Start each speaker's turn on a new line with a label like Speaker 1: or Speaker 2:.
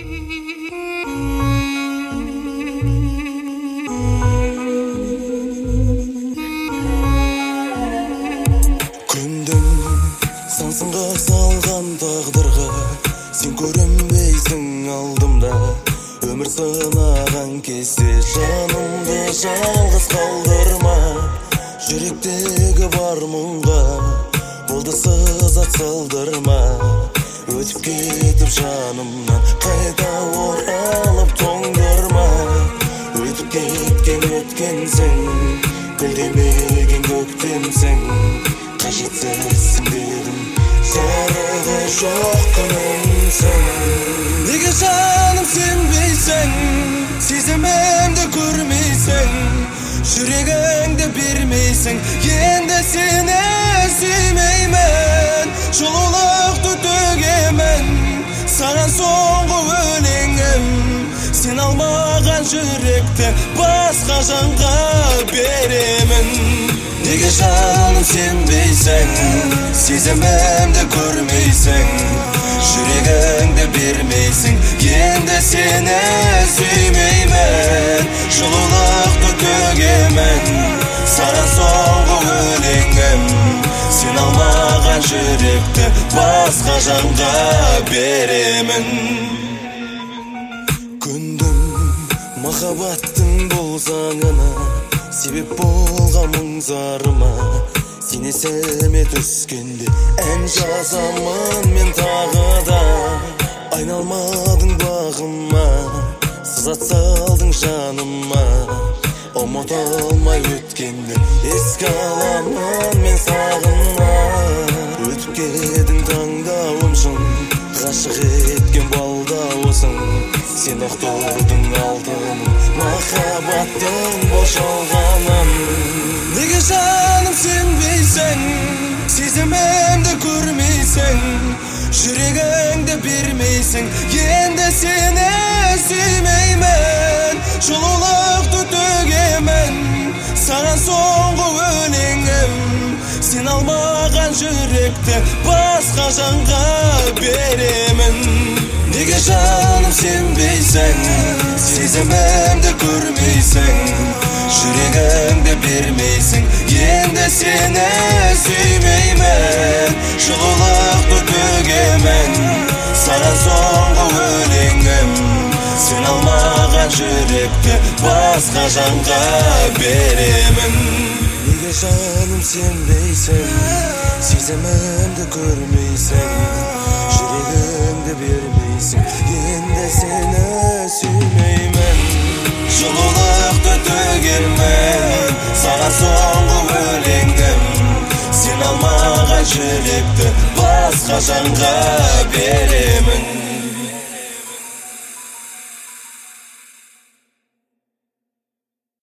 Speaker 1: Сансынға салған тағдырға сен көрінбейсің алдымда. Өмір сынаған кезде жанымды жалғыз қалдырма. Жүректегі бар мұңға болды сызат салдырма. Өтіп кетіп жанымнан қайта оралып тоңдырма. Өтіп кеткен өткенсің, гүлдемеген көктемсің. Қажетсізсің дедім, жарығы жоқ күнімсің. Неге жаным сенбейсің, сезімімді көрмейсің, жүрегіңді бермейсің. Енді сені сүймеймін, жылулықты төгемін, саған соңғы өлеңім. Сен алмаған жүректі басқа жанға беремін. Неге жаным сенбейсің, сезімімді көрмейсің, жүрегіңді бермейсің. Енді сені сүймеймін, жылулықты төгемін, саған соңғы өлеңім. Сен алмаған жүректі басқа жанға беремін. Күндім махаббаттың бұл заңына себеп болған мұң-зарыма. Сен есіме түскенде ән жазамын мен тағы да. Айналмадың бағыма, сызат салдың жаныма. Ұмыта алмай өткенді еске аламын мен сағына. Өтіп кедің таңдауымшын, ғашық еткен балдауысың. Сен ұқтырдың алтыным, махаббаттың бошалғанын. Неге жаным сенбейсің, сезімімді көрмейсің, жүрегіңді бермейсің. Енді сені сүймеймін, жылулықты төгемін, саған соңғы өлеңім. Сен алмаған жүректі басқа жанға беремін. Неге жаным сенбейсің, сезімімді көрмейсің, жүрегіңді бермейсің. Енді сені сүймеймін, жылулықты төгемін, саған соңғы өлеңім. Сен алмаған жүректі басқа жанға беремін. Неге жаным сенбейсің, сезімімді көрмейсің, жүрегіңді бермейсің. Енді сені сүймеймін, жылулықты төгемін, саған соңғы өлеңім. Сен алмаған жүректі басқа жанға беремін.